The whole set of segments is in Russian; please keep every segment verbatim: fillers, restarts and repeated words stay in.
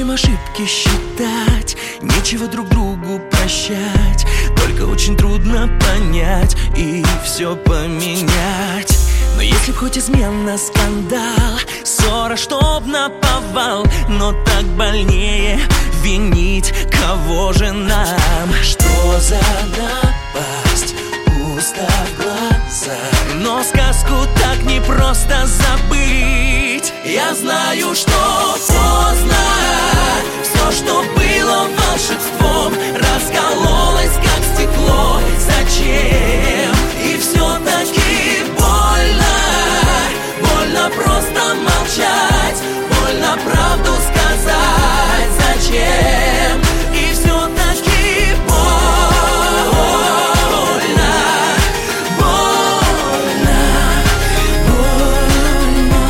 учим ошибки считать, нечего друг другу прощать. Только очень трудно понять и все поменять. Но если б хоть измена, скандал, ссора, чтоб наповал, но так больнее винить кого же нам. Что за напасть, пусто в глазах, но сказку так непросто забыть. Я знаю, что поздно, все, что было волшебством, раскололось, как стекло. Зачем? И все-таки больно, больно просто молчать, больно правду сказать. Зачем? И все-таки больно, больно, больно,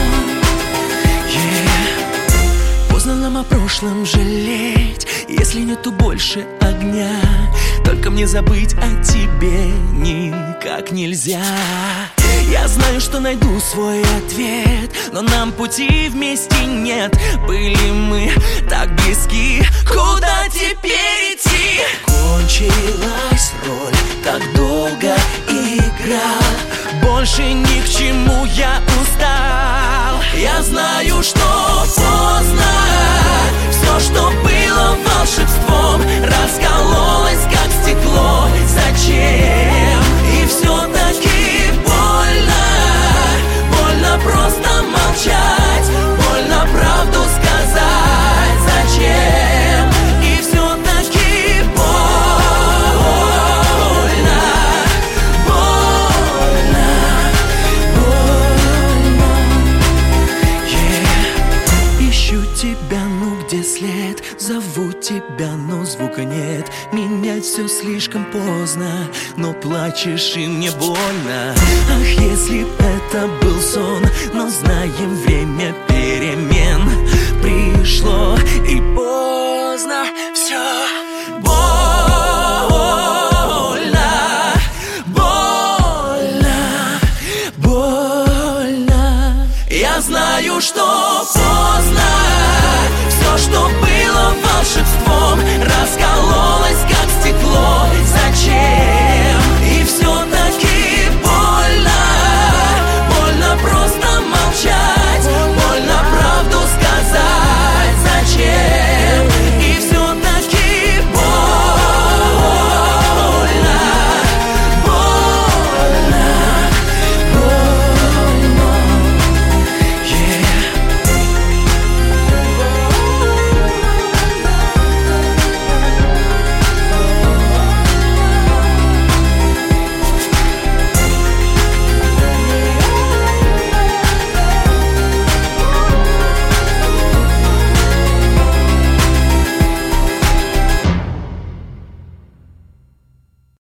yeah. Поздно нам о прошлом жалеть, если нету больше огня. Только мне забыть о тебе никак нельзя. Я знаю, что найду свой ответ, но нам пути вместе нет. Были мы так близки, куда теперь идти? Кончилась роль, так долго играл, больше ни к чему я устал. Я знаю, что поздно, все, что было волшебством, раскололось, как стекло. Зачем? И все-таки больно, больно просто молчать, больно правду сказать. Зачем? И все-таки больно, больно, больно, yeah. Ищу тебя, ну где след? Зову тебя, но звука нет. Менять все слишком поздно, но плачешь и мне больно. Ах, если б это был сон, но знаем, время перемен пришло и поздно. Все больно, больно, больно. Я знаю, что поздно, все, что было волшебством, раскололось, как стекло. Зачем?